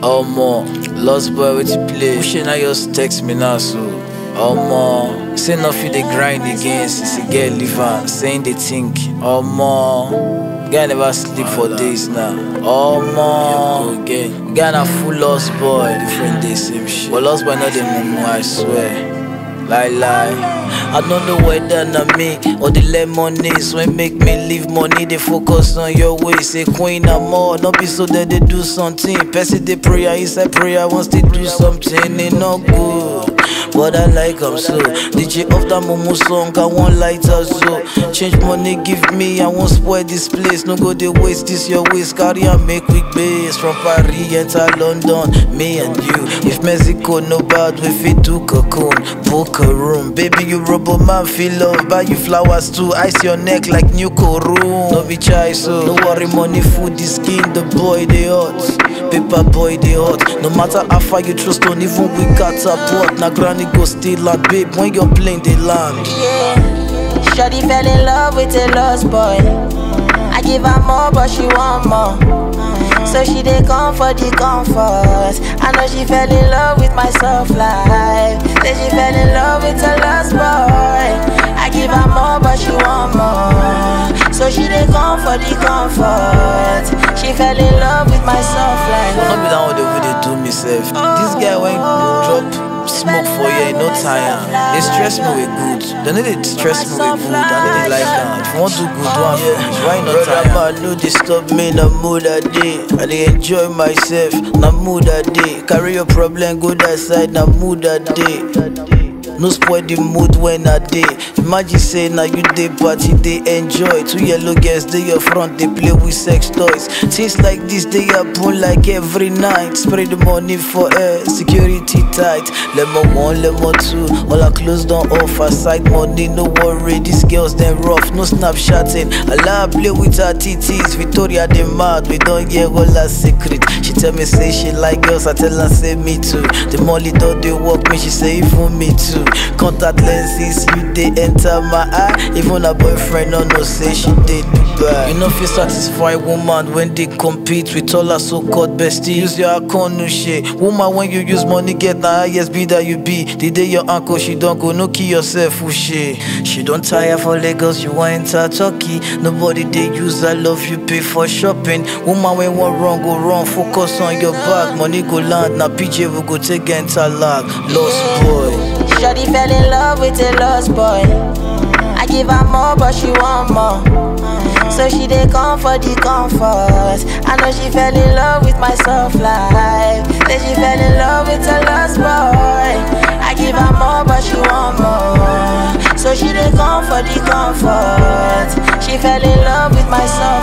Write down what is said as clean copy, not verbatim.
Omo, lost boy with you play. Pushing I just text me now, so Omo, say no fit the grind again since he get liver. Saying they think, Omo, guy never sleep for days now. Omo, guy na full lost boy, different days, same shit. But lost boy not the mumu, I swear. Lie. I don't know whether na me or the lemonades when make me leave money. They focus on your way, say queen and more. Not be so that they do something. Person they prayer inside prayer wants to do something. It not good, but I like them so. DJ of that Momo song, I want lighter so. Change money, give me, I won't spoil this place. No go they waste this your waste. Carry and make quick base. From Paris enter London, me and you. If Mexico no bad, we fit do cocoon. Book a room, baby you rubber man feel love. Buy you flowers too, ice your neck like new room. No be chai so, no worry money food the skin. The boy they hot, paper boy they hot. No matter how far you trust on, even we catapult. Na granny go still like babe when you're playing the land. Yeah, shawty fell in love with a lost boy. I give her more but she want more. So she dey come for the comfort. I know she fell in love with my soft life. Say she fell in love with a lost boy. I give her more but she want more. So she dey come for the comfort. She fell in love with my soft life. Not be that what they do myself. This guy when drop smoke for you, no tire. They stress me with good. They know they stress me with good. I know they like that. If you want to do good, do it finish. Why not tire? Brother, no disturb me, na mood a day. I dey enjoy myself, na mood a day. Carry your problem, go that side, na mood a day. No spoil the mood when I day. Imagine say now you day party, they enjoy. Two yellow girls, they your front, they play with sex toys. Things like this, they happen like every night. Spray the money for air, security tight. Lemon 1, lemon 2, all our clothes don't offer. Side money, no worry, these girls then rough. No snapshotting, Allah play with her titties. Victoria they mad, we don't hear all her secret. She tell me say she like girls, I tell her say me too. The molly don't they walk me, she say even me too. Contact lenses, you they enter my eye. Even a boyfriend no say she did Dubai. You know if you satisfy woman when they compete with all her so-called bestie. Use your account no shit. Woman when you use money get the highest bid that you be. The day your uncle she don't go no kill yourself who shit. She don't tire for Lagos, you want enter Turkey. Nobody they use I love you pay for shopping. Woman when one wrong go wrong, focus on your bag. Money go land, now PJ will go take enter lag. Lost boy. Shawty fell in love with a lost boy. I give her more but she want more. So she dey come for the comfort. I know she fell in love with my soft life. Say she fell in love with a lost boy. I give her more but she want more. So she dey come for the comfort. She fell in love with my soft